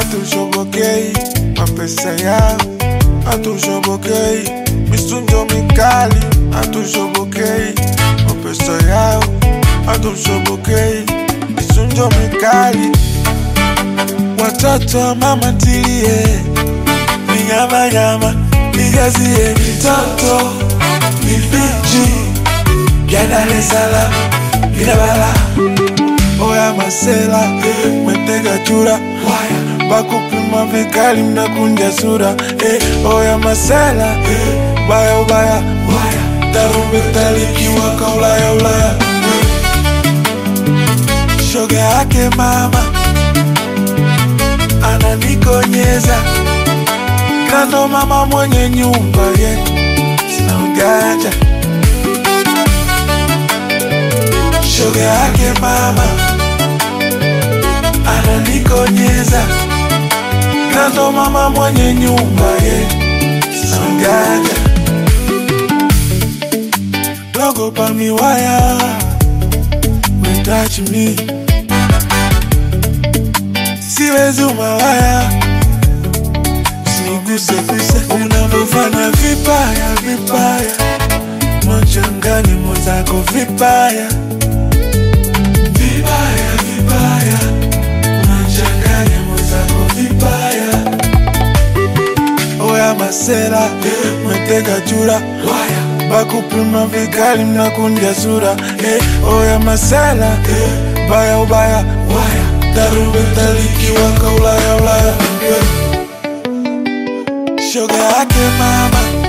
hatushobokei mapesa yao, hatushobokei misunjo mikali, hatushobokei mapesa yao, hatushobokei misunjo mikali. Watoto wa mama ntilie, ni nyama nyama, nijazie mitoto, ni Fiji, ya Dar es Salaam, ina bala. Oya masela, metega chura, bakupima vikali mnakunja sura. Oya masela, baya ubaya, tarumbeta likiwaka ulaya ulaya. Shoga yake mama ananikonyeza, kando mama mwenye nyumba yetu, sina ujanja. Shoga yake mama ananikonyeza, kando mama mwenye nyumba yetu, sina ujanja. Logo pa miwaya, we touch me, siwezi umawaya, usiniguse guse. Unavyofanya vibaya vibaya, mchangani mwenzako vibaya vibaya vibaya, unachanganya mwenzako vibaya. Oya masela, metega chura, bakupima vikali mnakunja sura. Oya masela, baya ubaya, tarumbeta likiwaka ulaya ulaya. Shoga yake mama